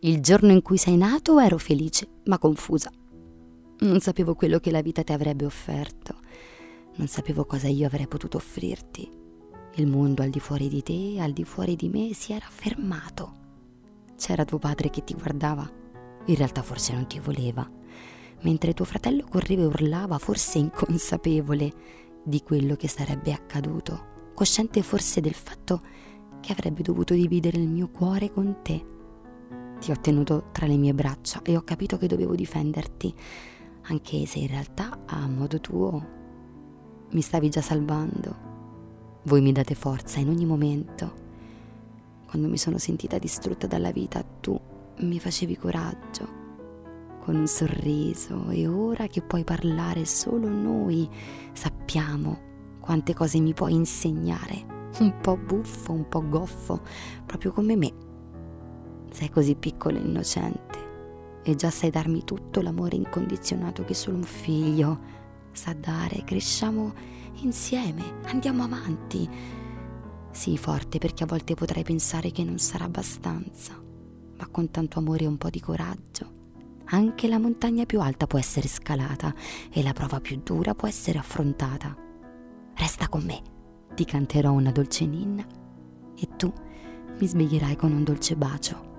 Il giorno in cui sei nato ero felice, ma confusa. Non sapevo quello che la vita ti avrebbe offerto. Non sapevo cosa io avrei potuto offrirti. Il mondo al di fuori di te, al di fuori di me, si era fermato. C'era tuo padre che ti guardava. In realtà forse non ti voleva. Mentre tuo fratello correva e urlava, forse inconsapevole di quello che sarebbe accaduto. Cosciente forse del fatto che avrebbe dovuto dividere il mio cuore con te. Ti ho tenuto tra le mie braccia e ho capito che dovevo difenderti, anche se in realtà a modo tuo mi stavi già salvando. Voi mi date forza in ogni momento. Quando mi sono sentita distrutta dalla vita, tu mi facevi coraggio, con un sorriso, e ora che puoi parlare solo noi sappiamo quante cose mi puoi insegnare. Un po' buffo, un po' goffo, proprio come me. Sei così piccolo e innocente e già sai darmi tutto l'amore incondizionato che solo un figlio sa dare. Cresciamo insieme, andiamo avanti. Sii forte, perché a volte potrai pensare che non sarà abbastanza, ma con tanto amore e un po' di coraggio anche la montagna più alta può essere scalata e la prova più dura può essere affrontata. Resta con me, ti canterò una dolce ninna e tu mi sveglierai con un dolce bacio.